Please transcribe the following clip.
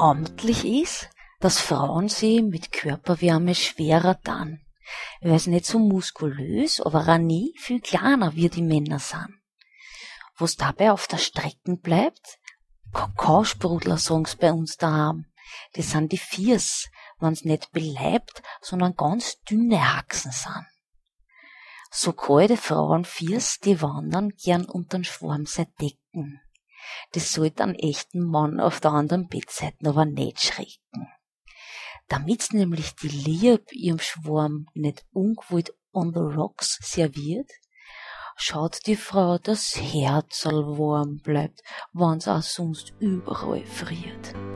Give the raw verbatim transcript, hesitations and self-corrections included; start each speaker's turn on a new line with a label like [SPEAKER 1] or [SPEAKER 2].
[SPEAKER 1] amtlich ist, dass Frauen sie mit Körperwärme schwerer dann, weil sie nicht so muskulös, aber auch nie viel kleiner wie die Männer sind. Was dabei auf der Strecke bleibt, Kakaosprudler sagen's bei uns daheim, das sind die Fiers, wenn's nicht beleibt, sondern ganz dünne Haxen sind. So kalte Frauenfiers, die wandern gern untern Schwarm seit Decken. Das sollte einen echten Mann auf der anderen Bettseite aber nicht schrecken. Damit's nämlich die Lieb ihrem Schwarm nicht ungewollt on the rocks serviert, schaut die Frau, dass Herzl warm bleibt, wenn's auch sonst überall friert.